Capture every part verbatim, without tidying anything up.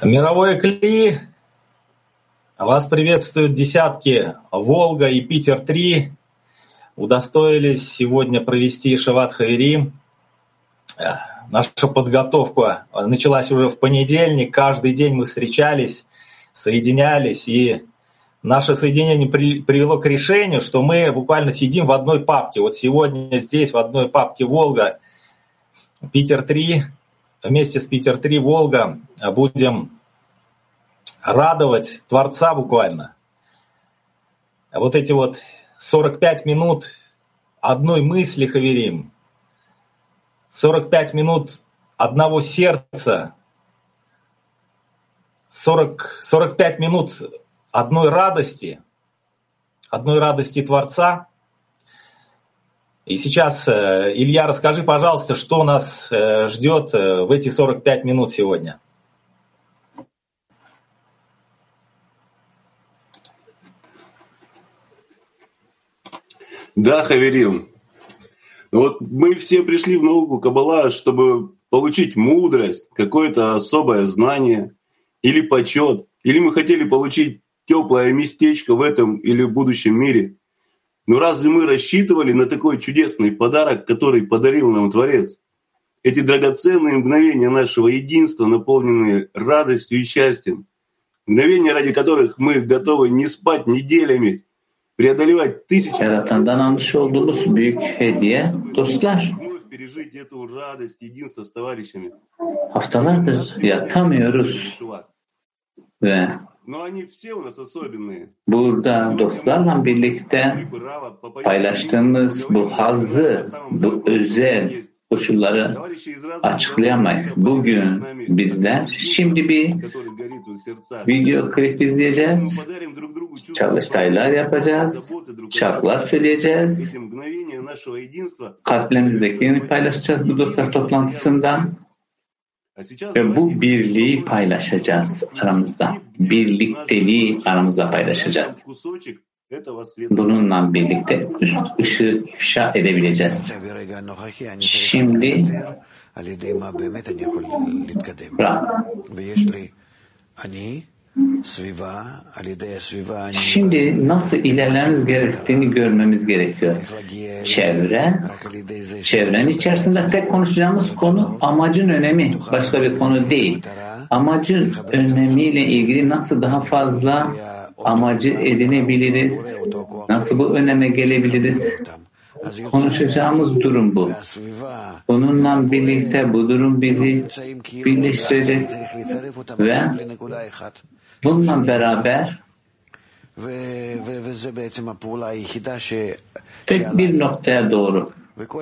Мировое Кли, вас приветствуют десятки Волга и Питер-три. Удостоились сегодня провести Ешиват Хаверим. Наша подготовка началась уже в понедельник. Каждый день мы встречались, соединялись, и наше соединение при, привело к решению, что мы буквально сидим в одной папке. Вот сегодня здесь в одной папке Волга, Питер-три, вместе с Питер-три Волга будем радовать Творца буквально. Вот эти вот сорок пять минут одной мысли Хаверим, сорок пять минут одного сердца, сорок, сорок пять минут одной радости, одной радости Творца. И сейчас, Илья, расскажи, пожалуйста, что нас ждет в эти сорок пять минут сегодня. Да, Хаверим. Вот мы все пришли в науку Каббала, чтобы получить мудрость, какое-то особое знание или почет, или мы хотели получить теплое местечко в этом или в будущем мире. Но разве мы рассчитывали на такой чудесный подарок, который подарил нам Творец? Эти драгоценные мгновения нашего единства, наполненные радостью и счастьем, мгновения, ради которых мы готовы не спать неделями, преодолевать тысячи... Yaratan'dan almış olduğumuz büyük hediye dostlar. Пережить эту радость, единство с товарищами. Haftalardır yatamıyoruz ve burada dostlarla birlikte paylaştığımız bu hazzı, bu özel koşulları açıklayamayız. Bugün bizler şimdi bir video klip izleyeceğiz, çalıştaylar yapacağız, şarkılar söyleyeceğiz, kalplerimizdekini paylaşacağız bu dostlar toplantısından ve bu birliği paylaşacağız aramızda, birlikteliği aramızda paylaşacağız. Bununla birlikte ışığı ifşa edebileceğiz. Şimdi bırak. Şimdi nasıl ilerlememiz gerektiğini görmemiz gerekiyor. Çevre, çevrenin içerisinde tek konuşacağımız konu amacın önemi, başka bir konu değil. Amacın önemiyle ilgili nasıl daha fazla amacı edinebiliriz, nasıl bu öneme gelebiliriz? Konuşacağımız durum bu. Bununla birlikte bu durum bizi birleştirecek ve bununla beraber tek bir noktaya doğru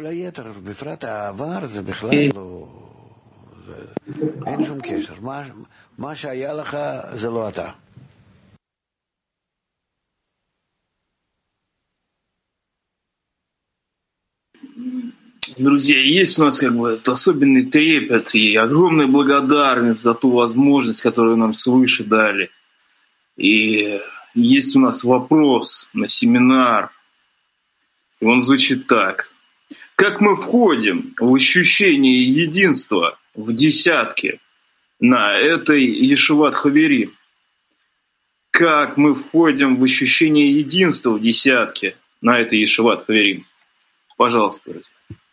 Друзья, есть у нас как бы особенный трепет и огромная благодарность за ту возможность, которую нам свыше дали. И есть у нас вопрос на семинар, и он звучит так. Как мы входим в ощущение единства в десятке на этой Ешиват Хаверим? Как мы входим в ощущение единства в десятке на этой Ешиват Хаверим? Пожалуйста, друзья.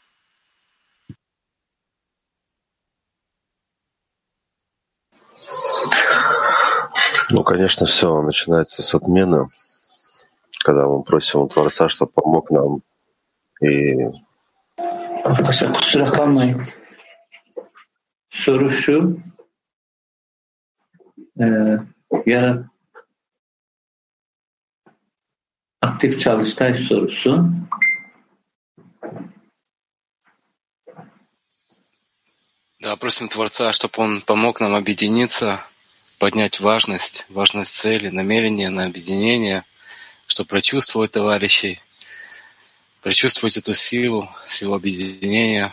Ну, конечно, все начинается с отмены, когда мы просим у Творца, чтобы помог нам. И... Arkadaşlar kusura kalmayın. Soru şu, e, ya aktif çalıştay sorusu. Да, просим Творца, чтобы Он помог нам объединиться, поднять важность, важность цели, намерения на объединение, чтобы прочувствовать товарищей, прочувствовать эту силу, силу объединения.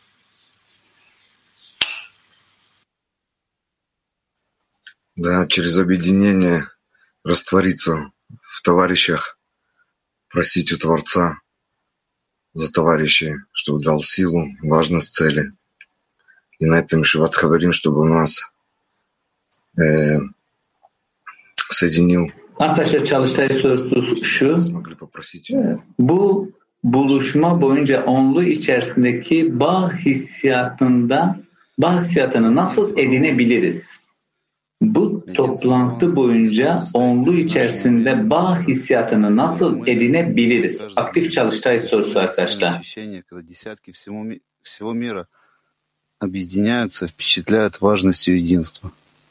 Да, через объединение раствориться в товарищах, просить у Творца за товарищей, чтобы дал силу, важность цели. И на этом Ешиват Хаверим, чтобы у нас e, soединил. Arkadaşlar çalıştay sorusu şu. Bu buluşma boyunca onlu içerisindeki bağ hissiyatında bağ hissiyatını nasıl edinebiliriz? Bu toplantı boyunca onlu içerisinde bağ hissiyatını nasıl edinebiliriz? Aktif çalıştay sorusu arkadaşlar. Объединяются, впечатляют важностью единства.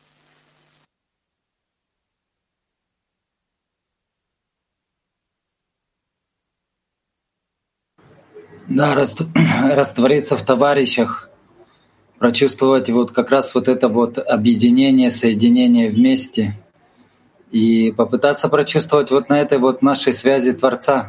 Да, раствориться в товарищах, прочувствовать вот как раз вот это вот объединение, соединение вместе и попытаться прочувствовать вот на этой вот нашей связи Творца.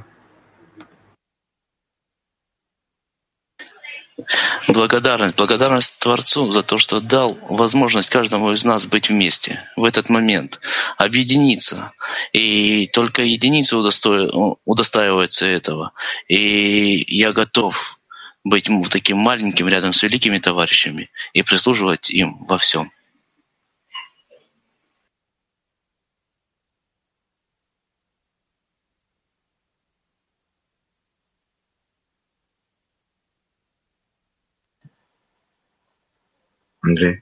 Благодарность, благодарность Творцу за то, что дал возможность каждому из нас быть вместе в этот момент, объединиться. И только единица удосто... удостаивается этого. И я готов быть таким маленьким рядом с великими товарищами и прислуживать им во всем. Андрей?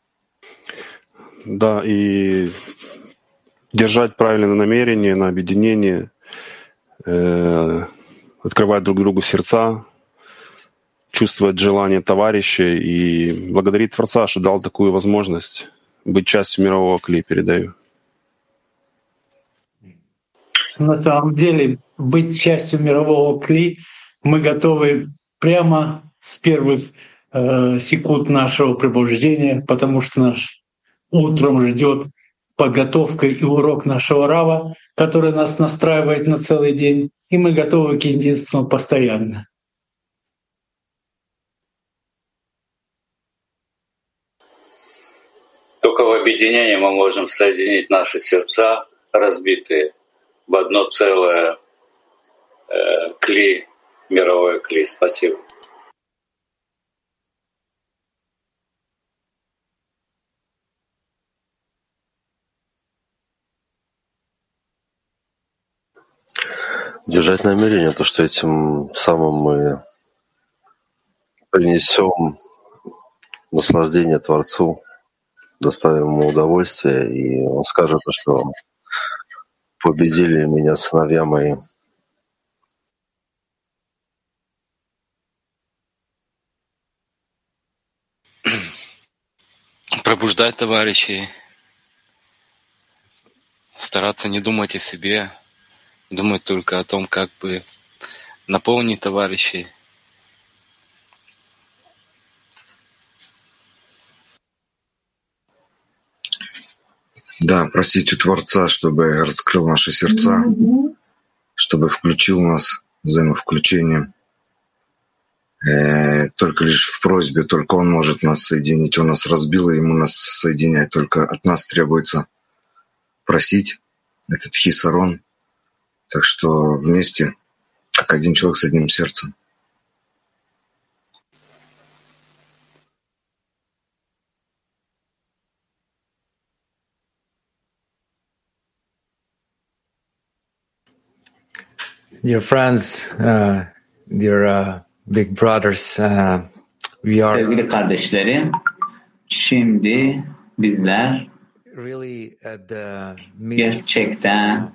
Да, и держать правильное намерение на объединение, э, открывать друг другу сердца, чувствовать желание товарища и благодарить Творца, что дал такую возможность быть частью мирового кли, передаю. На самом деле, быть частью мирового кли мы готовы прямо с первых секунд нашего пробуждения, потому что наш утром ждет подготовка и урок нашего Рава, который нас настраивает на целый день, и мы готовы к единству постоянно. Только в объединении мы можем соединить наши сердца, разбитые в одно целое э, кли, мировое кли. Спасибо. Держать намерение, то, что этим самым мы принесем наслаждение Творцу, доставим ему удовольствие, и он скажет, что победили меня сыновья мои. Пробуждать товарищей, стараться не думать о себе, думать только о том, как бы наполнить товарищей. Да, просить у Творца, чтобы раскрыл наши сердца, чтобы включил нас взаимовключением. Э, только лишь в просьбе, только Он может нас соединить. Он нас разбил, и Ему нас соединять. Только от нас требуется просить этот хисарон. Так что вместе, как один человек с одним сердцем. Dear friends, uh, dear uh, big brothers, uh, we are sevgili kardeşlerim, şimdi bizler really at the gerçekten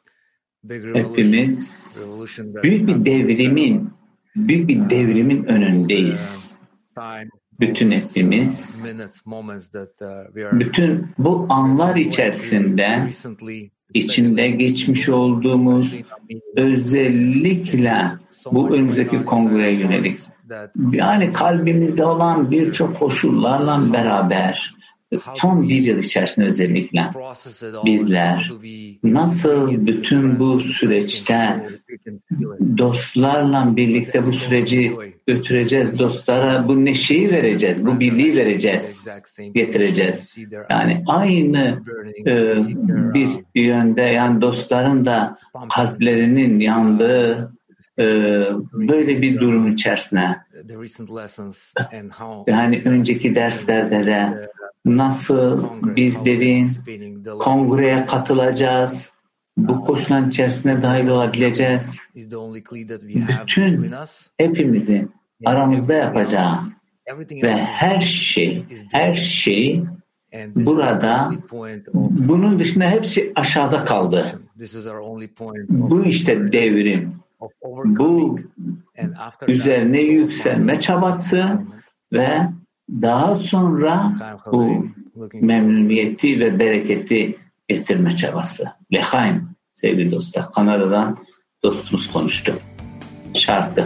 hepimiz büyük bir devrimin, büyük bir devrimin önündeyiz. Bütün hepimiz, bütün bu anlar içerisinde içinde geçmiş olduğumuz özellikle bu önümüzdeki kongreye yönelik yani kalbimizde olan birçok koşullarla beraber son bir yıl içerisinde özellikle bizler nasıl bütün bu süreçte dostlarla birlikte bu süreci götüreceğiz, dostlara bu neşeyi vereceğiz, bu birliği vereceğiz, getireceğiz. Yani aynı e, bir yönde yani dostların da kalplerinin yandığı e, böyle bir durum içerisine yani önceki derslerde de nasıl bizlerin kongreye katılacağız, bu koşulan içerisine dahil olabileceğiz. Bütün hepimizin aramızda yapacağı ve her şey, her şey burada, bunun dışında hepsi aşağıda kaldı. Bu işte devrim. Bu üzerine yükselme çabası ve daha sonra bu memnuniyeti ve bereketi getirme çabası. Lehaim sevgili dostlar. Kanada'dan dostumuz konuştu. Şarkı.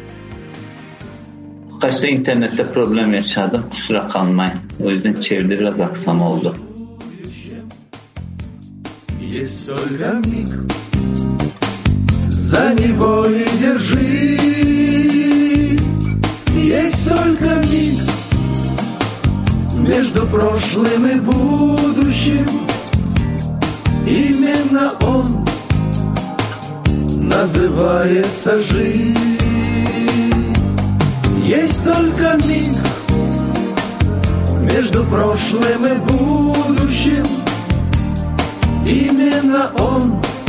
Kaçta internette problem yaşadım. Kusura kalmayın. O yüzden çeviride biraz aksam oldu. За него и держись. Есть только миг между прошлым и будущим. Именно он называется жизнь. Есть только миг между прошлым и будущим. Именно он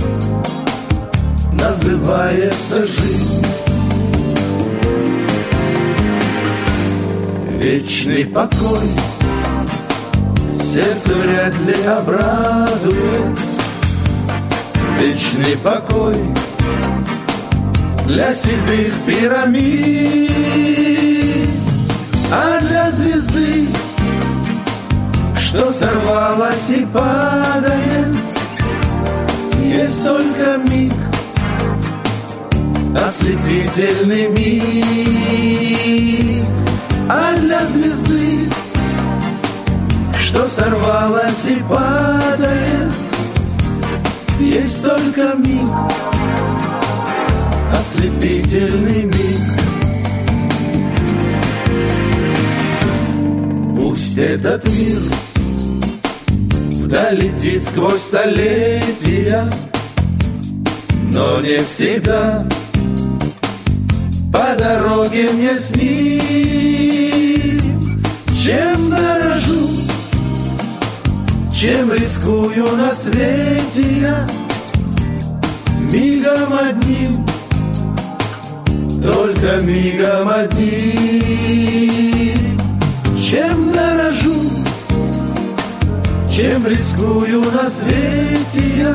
называется жизнь. Вечный покой сердце вряд ли обрадует. Вечный покой для седых пирамид, а для звезды, что сорвалась и падает, есть только миг, ослепительный миг. А для звезды, что сорвалась и падает, есть только миг, ослепительный миг. Пусть этот мир вдаль летит сквозь столетия, но не всегда по дороге мне с ним. Чем дорожу, чем рискую на свете я, мигом одним, только мигом одним. Чем дорожу, чем рискую на свете я,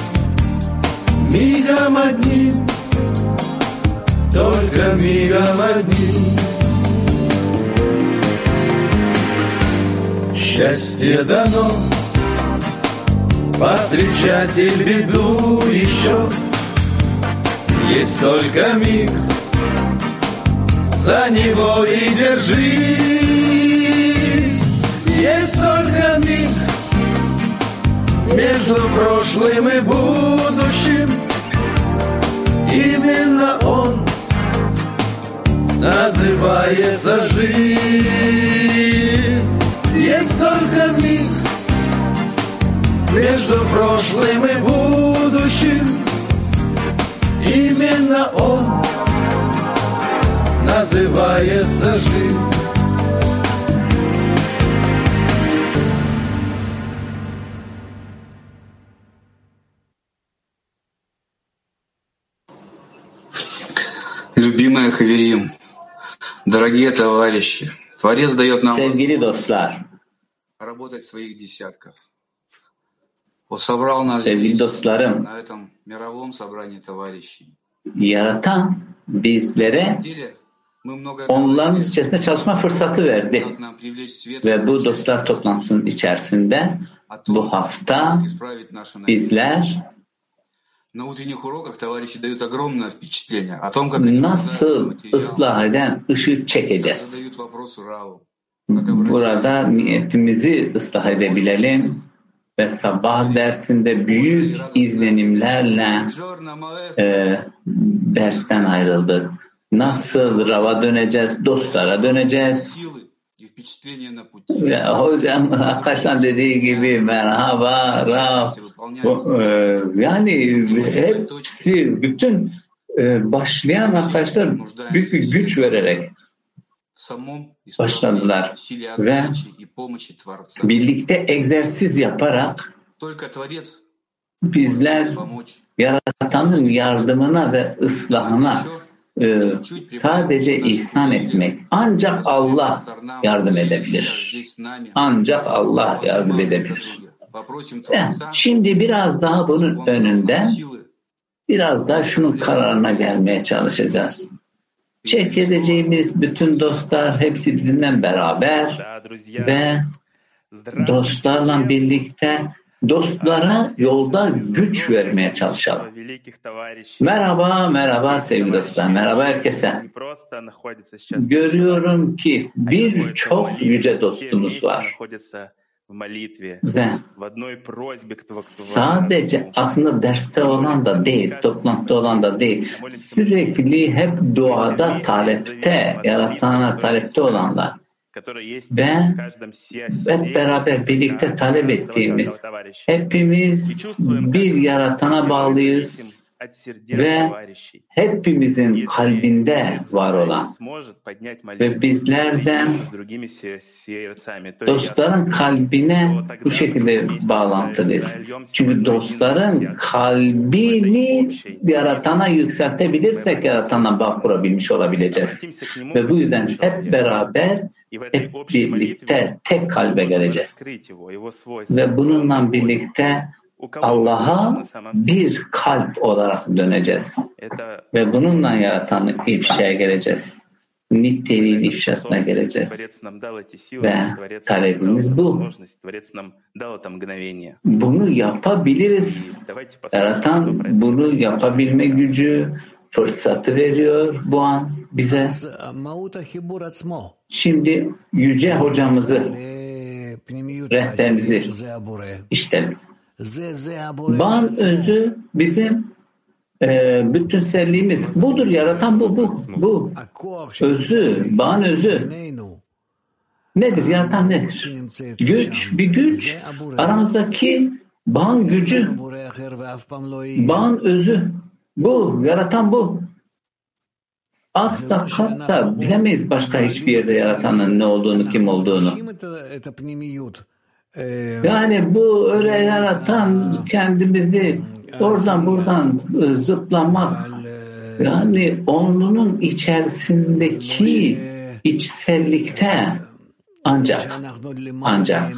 мигом одним, только мигом одним. Счастье дано повстречать и беду еще. Есть только миг, за него и держись. Есть только миг между прошлым и будущим. Именно он называется жизнь. Есть только миг между прошлым и будущим. Именно он называется жизнь. Любимая Хаверим, дорогие товарищи, Творец дает нам Sevgili dostlar, работать в своих десятках. Он собрал нас sevgili здесь, dostlarım, на этом мировом собрании товарищей. Yaratan bizlere Мы много onların içerisinde çalışma fırsatı verdi. как нам привлечь свет Ve bu dostlar toplantısının içerisinde bu hafta исправить наши намерения. bizler На утренних уроках товарищи дают огромное впечатление о том, как они nasıl ıslah eden ışığı çekeceğiz. задают вопросы Раву. Burada niyetimizi ıslah edebilelim ve sabah dersinde büyük izlenimlerle e, dersten ayrıldık. Nasıl Rav'a döneceğiz, dostlara döneceğiz. Ya, hocam arkadaşlar dediği gibi merhaba Rav. E, yani hepsi bütün e, başlayan arkadaşlar büyük bir güç vererek başladılar ve birlikte egzersiz yaparak bizler Yaratan'ın yardımına ve ıslahına e, sadece ihsan etmek. Ancak Allah yardım edebilir. Ancak Allah yardım edebilir. Yani şimdi biraz daha bunun önünden biraz daha şunun kararına gelmeye çalışacağız. Çekileceğimiz bütün dostlar hepsi bizimle beraber ve dostlarla birlikte dostlara yolda güç vermeye çalışalım. Merhaba, merhaba sevgili dostlar, merhaba herkese. Görüyorum ki birçok yüce dostumuz var. Ve sadece aslında derste olan da değil, toplantıda olan da değil, sürekli hep duada talepte, yaratana talepte olanlar ve hep beraber birlikte talep ettiğimiz, hepimiz bir yaratana bağlıyız ve hepimizin kalbinde var olan ve bizlerden dostların kalbine bu şekilde bağlantılıyız. Çünkü dostların kalbini yaratana yükseltebilirsek yaratana bağ kurabilmiş olabileceğiz. Ve bu yüzden hep beraber hep birlikte tek kalbe geleceğiz. Ve bununla birlikte Allah'a bir kalp olarak döneceğiz. Ve bununla yaratanı ifşaya geleceğiz. Niteliğin ifşasına geleceğiz. Ve talebimiz bu. Bunu yapabiliriz. Yaratan bunu yapabilme gücü, fırsatı veriyor bu an bize. Şimdi yüce hocamızı, rehberimizi işleyelim. Bağın özü bizim e, bütünselliğimiz. Budur, yaratan bu, bu, bu. Özü, bağın özü. Nedir? Yaratan nedir? Güç, bir güç. Aramızdaki bağın gücü. Bağın özü. Bu, yaratan bu. Asla hatta bilemeyiz başka hiçbir yerde yaratanın ne olduğunu, kim olduğunu. Yani bu öyle yaratan kendimizi oradan buradan zıplamak, yani onunun içerisindeki içsellikte ancak ancak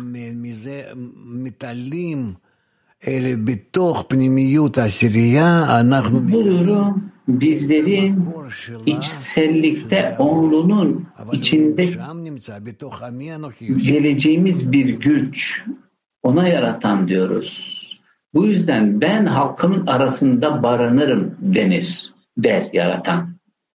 buyuruyorum, bizlerin içsellikte onlunun içinde geleceğimiz bir güç, ona yaratan diyoruz. Bu yüzden ben halkımın arasında barınırım denir, der yaratan.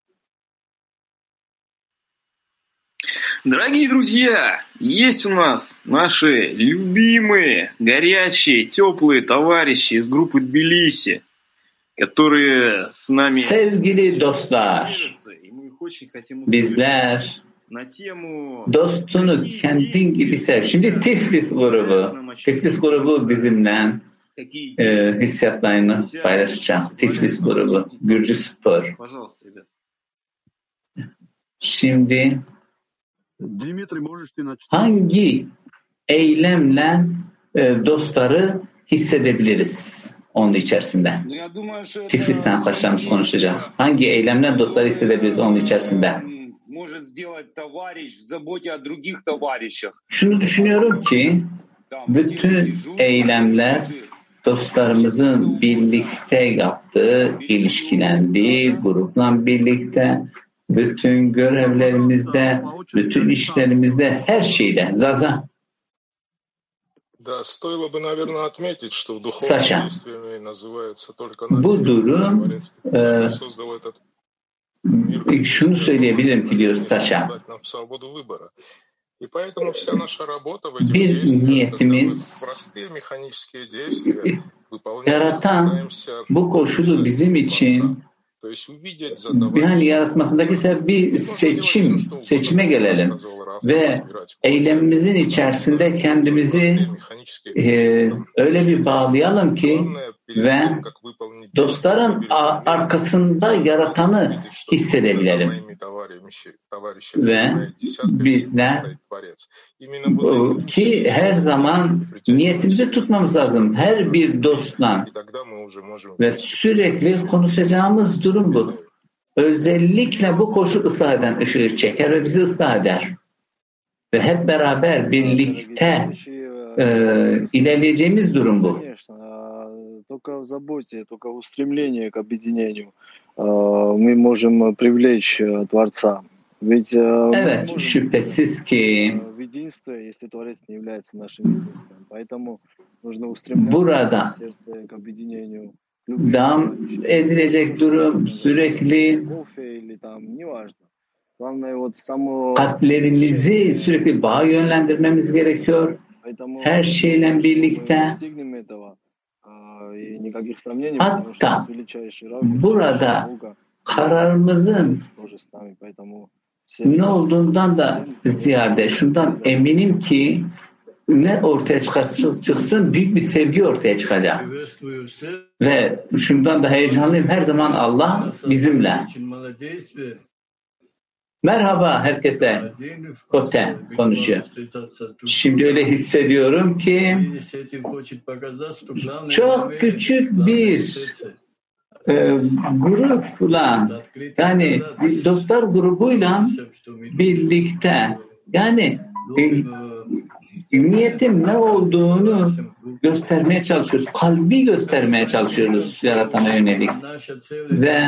Дорогие друзья, есть у нас наши любимые, горячие, теплые товарищи из группы Тбилиси, которые с нами... Sevgili dostlar, bizler dostunu kendin gibi sev. Şimdi Tiflis grubu, Tiflis grubu bizimle e, hissiyatlarını paylaşacak. Tiflis grubu, Gürcü Spor. Şimdi hangi eylemle e, dostları hissedebiliriz onun içerisinde? Tiflis'ten arkadaşlarımız konuşacak. Hangi eylemle dostları hissedebiliriz onun içerisinde? Şunu düşünüyorum ki bütün eylemler dostlarımızın birlikte yaptığı, ilişkilendiği, grupla birlikte, bütün görevlerimizde, bütün işlerimizde, her şeyde. Zaza. Saşa. Bu durum e, şunu söyleyebilirim ki diyor Saşa. Bir niyetimiz yaratan bu koşulu bizim için yani yaratmasındaki bir seçim, seçime gelelim ve eylemimizin içerisinde kendimizi e, öyle bir bağlayalım ki ve dostların arkasında yaratanı hissedebilelim. ve bizler ki her zaman niyetimizi tutmamız lazım. Her bir dostla ve sürekli konuşacağımız durum bu. Özellikle bu koşu ıslah eden ışığı çeker ve bizi ıslah eder. Ve hep beraber birlikte e, ilerleyeceğimiz durum bu. Только в заботе, только в устремлении к объединению мы можем привлечь Творца. Ведь evet, şüphesiz ki в единство, если Творец не является нашим единством. Поэтому нужно устремляться burada в сердце к объединению. devam edilecek durum sürekli kalplerimizi sürekli bağa yönlendirmemiz gerekiyor. Her şeyle birlikte. Hatta burada kararımızın ne olduğundan da ziyade şundan eminim ki ne ortaya çıkarsa çıksın büyük bir sevgi ortaya çıkacak. Ve şundan da heyecanlıyım. Her zaman Allah bizimle. Merhaba herkese. Kote konuşuyor. Şimdi öyle hissediyorum ki çok küçük bir e, grupla yani dostlar grubuyla birlikte yani e, niyetin ne olduğunu göstermeye çalışıyoruz. Kalbi göstermeye çalışıyoruz Yaratan'a yönelik. Ve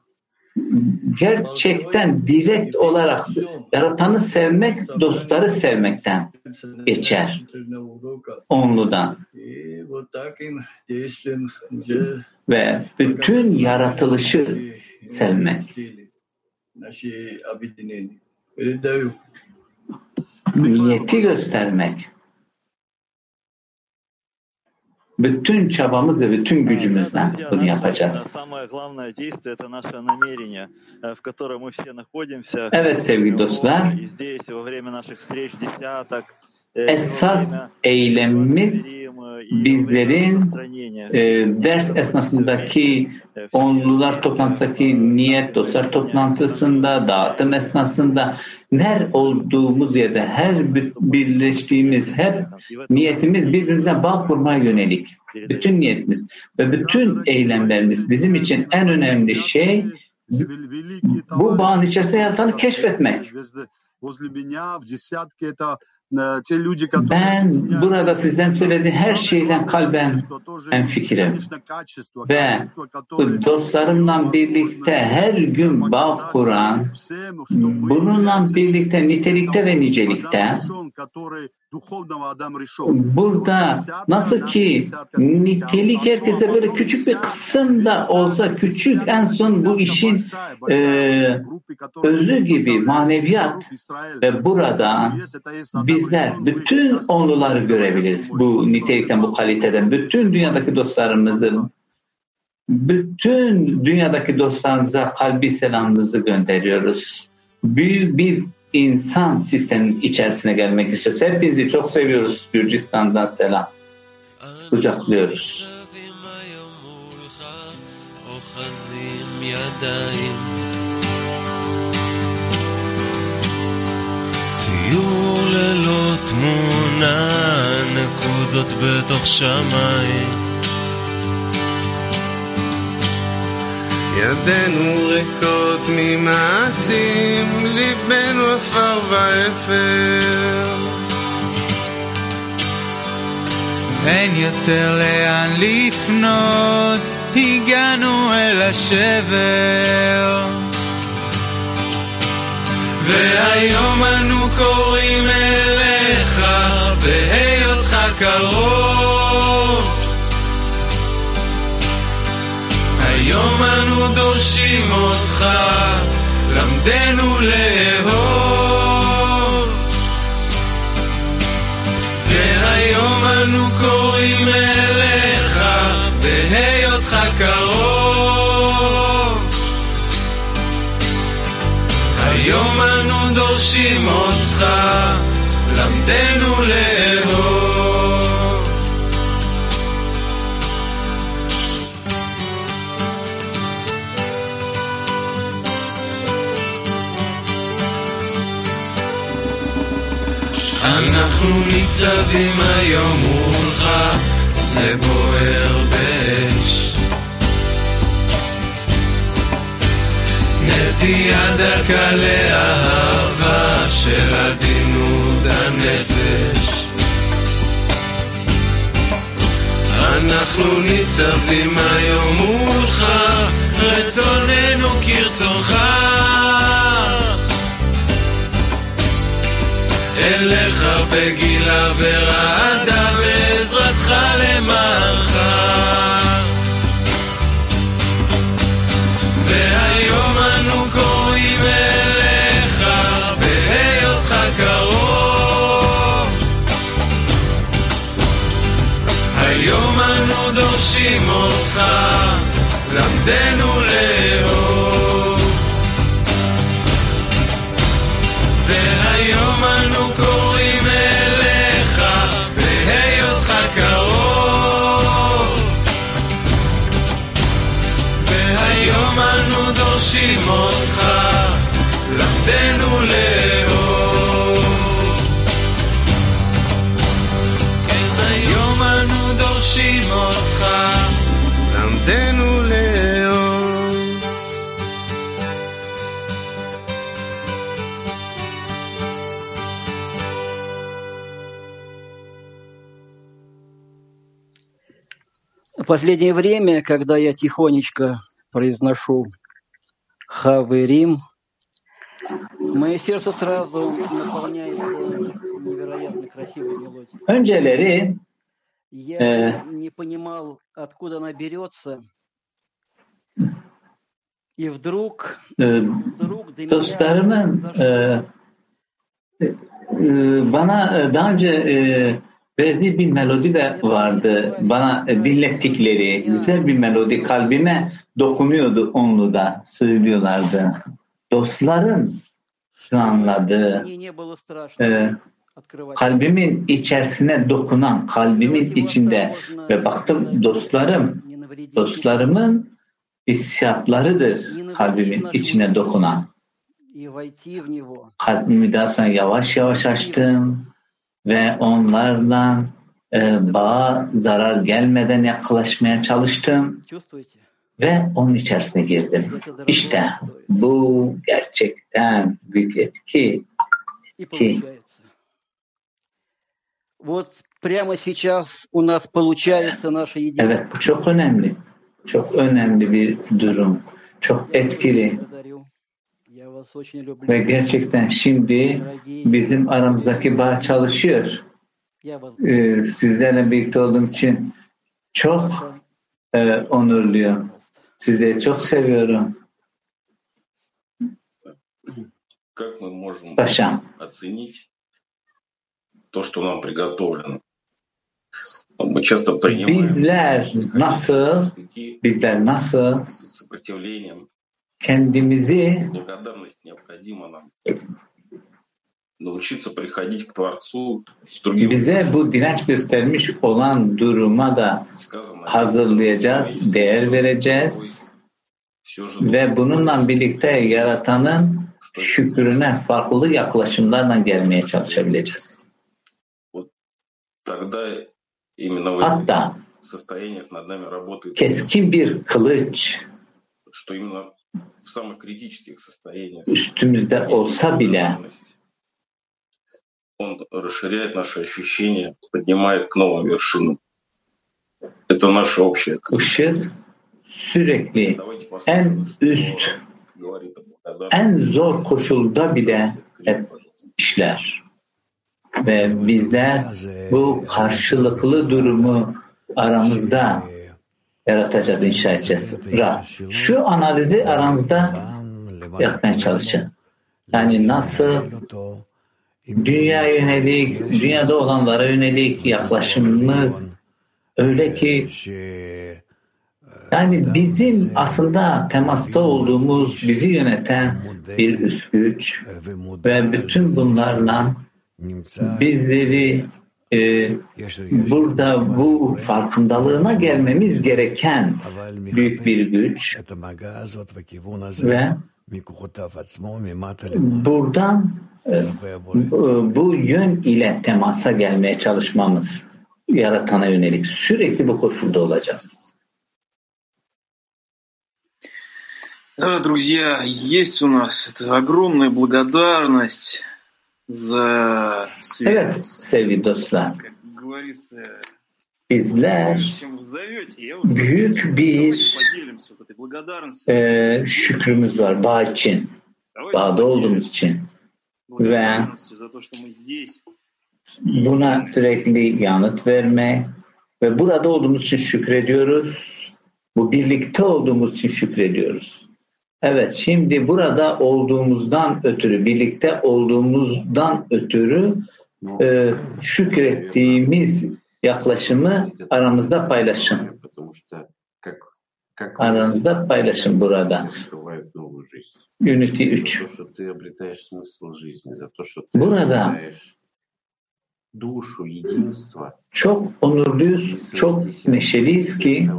gerçekten direkt olarak Yaratan'ı sevmek, dostları sevmekten geçer. Onludan. Ve bütün yaratılışı sevmek. Niyeti göstermek. Bütün çabamız ve bütün gücümüzle bunu yapacağız. Evet sevgili dostlar, esas eylemimiz bizlerin e, ders esnasındaki onlular toplantısındaki niyet dostlar toplantısında, dağıtım esnasında her olduğumuz yerde her birleştiğimiz hep niyetimiz birbirimize bağ kurmaya yönelik. Bütün niyetimiz ve bütün eylemlerimiz bizim için en önemli şey bu bağın içerisinde yaratanı keşfetmek. Ben burada sizden söylediğim her şeyden kalben hemfikirim ve dostlarımla birlikte her gün bağ kuran, bununla birlikte nitelikte ve nicelikte burada nasıl ki nitelik herkese böyle küçük bir kısım da olsa küçük en son bu işin e, özü gibi maneviyat ve burada bizler bütün onluları görebiliriz. Bu nitelikten, bu kaliteden, bütün dünyadaki dostlarımızı, bütün dünyadaki dostlarımıza kalbi selamımızı gönderiyoruz. Büyük bir insan sistemin içerisine gelmek istiyoruz. Hepinizi çok seviyoruz. Gürcistan'dan selam. Kucaklıyoruz. ציור ללא תמונה, נקודות בתוך שמיים. ידינו ריקות ממעשים, ליבנו עפר ואפר. אין יותר לאן לפנות, הגענו אל השבר. והיום אנו קוראים אליך בהיותך קרוב. היום אנו דורשים אותך, למדנו לאהוב. והיום אנו קוראים אליך בהיותך קרוב. היום אנו דורשים אותך, למדנו לאהוב. אנחנו ניצבים היום מולך, זה בוער באש. נטייה דקה לאהבה של עדינות הנפש. אנחנו ניצבים היום מולך, רצוננו כרצונך. אליך בגילה ורעדה, בעזרתך למענך. והיום אנו קוראים אליך, בהיותך קרוב. היום אנו דורשים אותך, למדנו לאהוב. והיום אנו קוראים אליך, בהיותך קרוב. והיום אנו דורשים אותך, למדנו לאהוב. כן, היום אנו דורשים אותך, למדנו לאהוב. В последнее время, когда я тихонечко произношу Хаверим, мое сердце сразу наполняется невероятно красивой мелодией. Önceleri Я e, не понимал, откуда она берется, и вдруг, e, вдруг до меня dostlarımın e, e, bana e, daha önce e, verdiği bir melodi de vardı. Bana e, dinlettikleri güzel bir melodi kalbime dokunuyordu, onlu da söylüyorlardı. Dostlarım şu anladı. мне не было страшно E, открывать. kalbimin içerisine dokunan, kalbimin içinde ve baktım dostlarım, dostlarımın hissiyatlarıdır kalbimin içine dokunan. И войти в него. Kalbimi daha sonra yavaş yavaş açtım ve onlarla e, bağa zarar gelmeden yaklaşmaya çalıştım Чувствуете? ve onun içerisine girdim. İşte bu gerçekten büyük etki. И etki. получается. Вот прямо сейчас у нас получается наше единство. Evet, bu çok önemli. Çok önemli bir durum. Çok etkili. Благодарю. Я вас очень люблю. Ve gerçekten şimdi bizim aramızdaki bağ çalışıyor. Я вас Ee, sizlerle birlikte olduğum için çok e, onurluyum. Sizleri çok seviyorum. Как мы можем Paşam. оценить то, что нам приготовлено? Мы часто принимаем Bizler nasıl, bizler nasıl с сопротивлением. kendimizi Благодарность необходима нам. Научиться приходить к Творцу с другим. bize bu direnç göstermiş olan duruma da hazırlayacağız, değer vereceğiz ve bununla birlikte Yaratan'ın şükrüne farklı yaklaşımlarla gelmeye çalışabileceğiz. Тогда именно в Hatta этих состояниях над нами работает, keskin bir kılıç что именно в самых критических состояниях üstümüzde olsa bile он расширяет наши ощущения, поднимает к новым вершинам. Это наше общее. ışık sürekli en üst, en zor koşulda bile hep işler. Ve bizler bu karşılıklı durumu aramızda yaratacağız, inşa edeceğiz. Ra, şu analizi aranızda yapmaya çalışın. Yani nasıl dünya yönelik, dünyada olanlara yönelik yaklaşımımız öyle ki yani bizim aslında temasta olduğumuz, bizi yöneten bir üst güç ve bütün bunlarla bizleri e, burada bu farkındalığına gelmemiz gereken büyük bir güç ve buradan bu yön ile temasa gelmeye çalışmamız, yaratana yönelik sürekli bu koşulda olacağız. Да, друзья, есть у нас это огромная благодарность за свет. Evet, sevgili dostlar. Как говорится, Bizler büyük bir e, şükrümüz var bağ için, bağda olduğumuz için ve buna sürekli yanıt vermek ve burada olduğumuz için şükrediyoruz. Bu birlikte olduğumuz için şükrediyoruz. Evet, şimdi burada olduğumuzdan ötürü, birlikte olduğumuzdan ötürü e, şükrettiğimiz yaklaşımı aramızda paylaşın. Aranızda paylaşın burada. Unity üç. Burada çok onurluyuz, çok neşeliyiz ki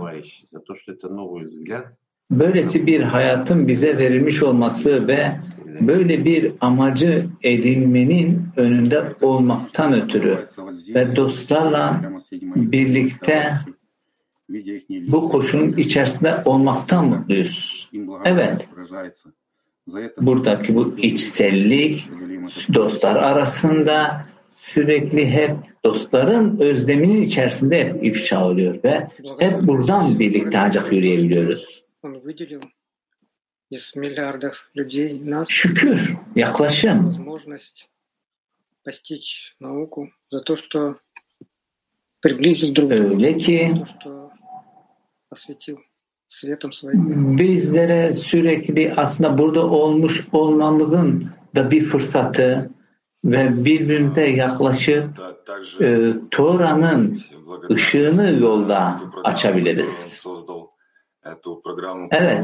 böylesi bir hayatın bize verilmiş olması ve böyle bir amacı edinmenin önünde olmaktan ötürü ve dostlarla birlikte bu koşulun içerisinde olmaktan mutluyuz. Evet, buradaki bu içsellik dostlar arasında sürekli hep dostların özleminin içerisinde hep ifşa oluyor ve hep buradan birlikte ancak yürüyebiliyoruz. Şükür, yaklaşım. Öyle ki bizlere sürekli aslında burada olmuş olmamızın da bir fırsatı ve birbirimize yaklaşıp e, Tora'nın ışığını yolda açabiliriz. Evet.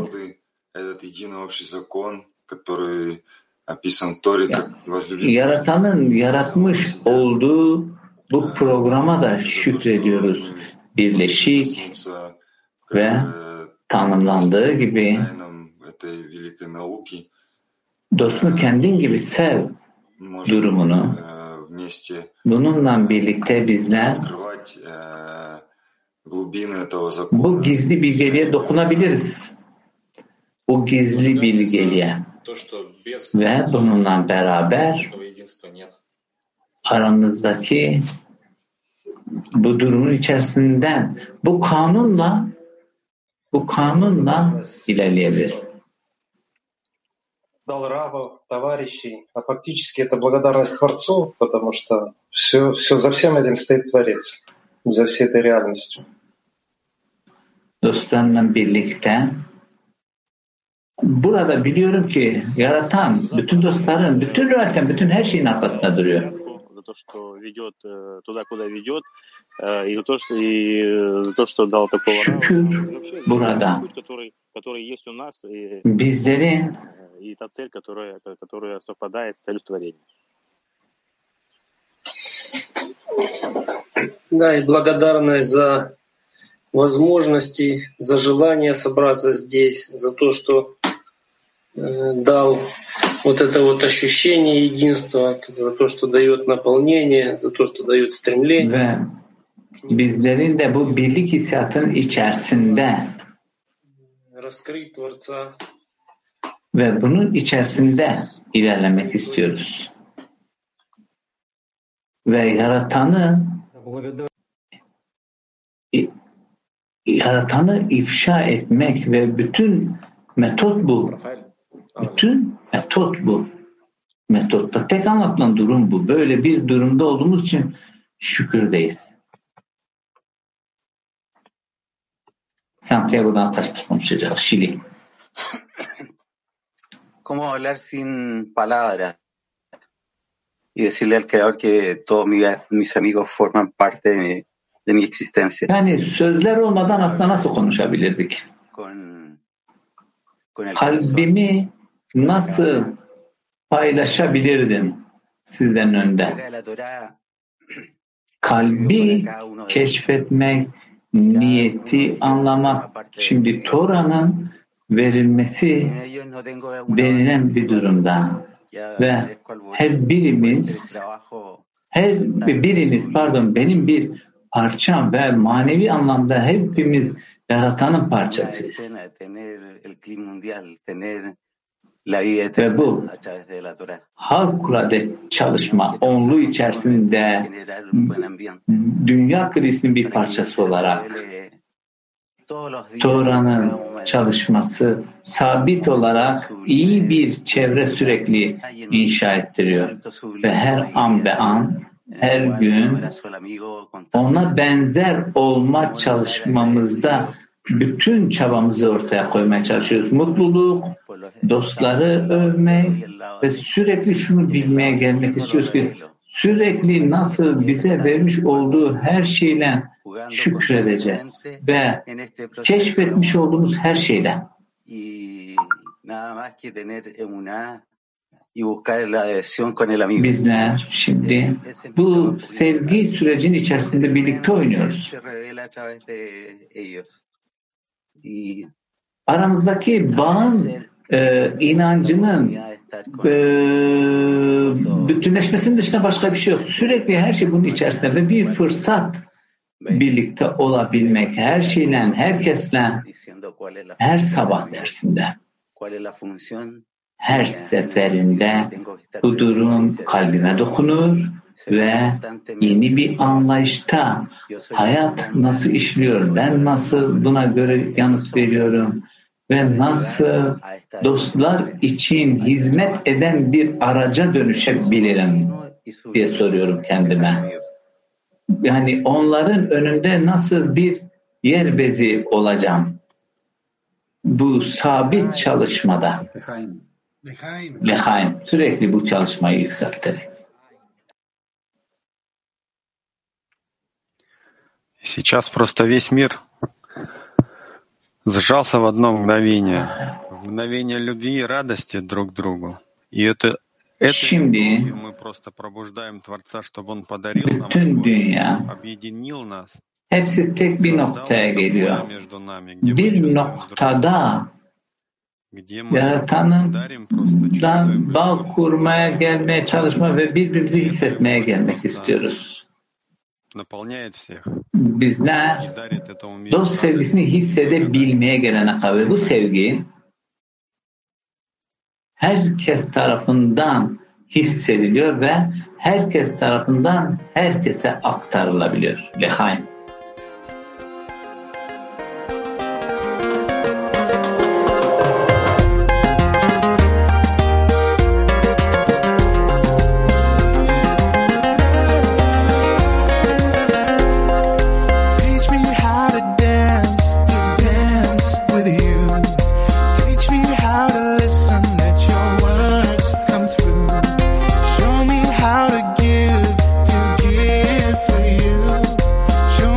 Yaratanın yaratmış olduğu bu programa da şükrediyoruz. Birleşik ve tanımlandığı gibi dostunu kendin gibi sev durumunu. Bununla birlikte bizler bu gizli bilgeliğe dokunabiliriz. Bu gizli bilgeliğe. Ve bununla beraber aramızdaki bu durumun içerisinden bu kanunla bu kanunla ilerleyebiliriz. Дал Рава, товарищей, а фактически это благодарность Творцу, потому что все, все за всем этим стоит Творец, за всей этой реальностью. Dostlarla birlikte burada biliyorum ki yaratan bütün dostların, bütün realiten, bütün her şeyin arkasında duruyor. За то, что ведет туда, куда ведет, и за то, что и за то, что дал такого Şükür burada. Bizlerin и та цель, которая, которая совпадает с целью творения. Да, и благодарность за возможности, за желание собраться здесь, за то, что э, дал вот это вот ощущение единства, за то, что дает наполнение, за то, что дает стремление. Ve bizlerin de bu birlik hissiyatının içerisinde Раскрыть Творца. Ve bunun içerisinde ilerlemek istiyoruz. Ve yaratanı yaratanı ifşa etmek ve bütün metot bu. Bütün metot bu. Metotta tek anlatılan durum bu. Böyle bir durumda olduğumuz için şükürdeyiz. Santiago'dan Tarık konuşacak. Şili. ¿Cómo hablar sin palabras y decirle al Creador que todos mis amigos forman parte de mi, de mi existencia? Yani sözler olmadan aslında nasıl konuşabilirdik? Con, con el Kalbimi nasıl paylaşabilirdim sizlerin önünde? Kalbi keşfetmek, niyeti anlamak. Şimdi Tora'nın verilmesi denilen bir durumda. ve her birimiz her biriniz pardon benim bir parçam ve manevi anlamda hepimiz yaratanın parçasıyız. Ve bu harikulade çalışma onlu içerisinde dünya krizinin bir parçası olarak Tora'nın çalışması sabit olarak iyi bir çevre sürekli inşa ettiriyor. Ve her an be an, her gün ona benzer olma çalışmamızda bütün çabamızı ortaya koymaya çalışıyoruz. Mutluluk, dostları övmek ve sürekli şunu bilmeye gelmek istiyoruz ki sürekli nasıl bize vermiş olduğu her şeyle şükredeceğiz ve keşfetmiş olduğumuz her şeyle. Bizler şimdi bu sevgi sürecin içerisinde birlikte oynuyoruz. Aramızdaki bağın e, inancının e, bütünleşmesinin dışında başka bir şey yok. Sürekli her şey bunun içerisinde ve bir fırsat birlikte olabilmek, her şeyle, herkesle, her sabah dersinde, her seferinde bu durum kalbime dokunur ve yeni bir anlayışta hayat nasıl işliyor, ben nasıl buna göre yanıt veriyorum ve nasıl dostlar için hizmet eden bir araca dönüşebilirim diye soruyorum kendime. Yani onların önünde nasıl bir yer bezi olacağım bu sabit çalışmada. Lehaim, sürekli bu çalışmayı yükselterek. Сейчас просто весь мир сжался в одно мгновение, в мгновение любви и радости друг к другу. И это, это мы просто пробуждаем Творца, чтобы Он подарил нам любовь, объединил нас. Hepsi tek bir noktaya geliyor. Bir noktada Yaratan'dan bağ kurmaya gelmeye çalışma ve birbirimizi hissetmeye gelmek istiyoruz. Bizler dost sevgisini hissedebilmeye gelene kadar bu sevgi herkes tarafından hissediliyor ve herkes tarafından herkese aktarılabiliyor. Lehaim. Show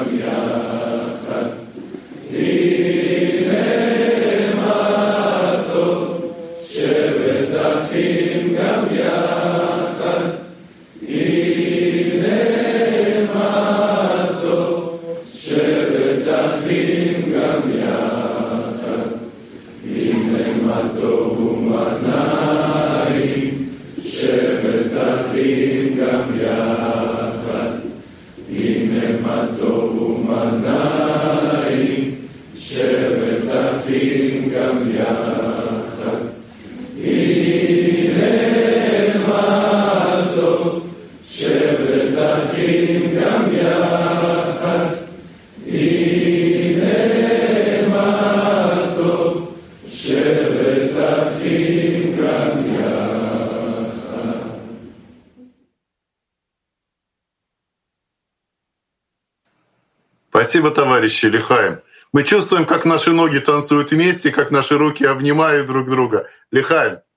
Спасибо, товарищи Лихаим. Мы чувствуем, как наши ноги танцуют вместе, как наши руки обнимают друг друга. Лихаим.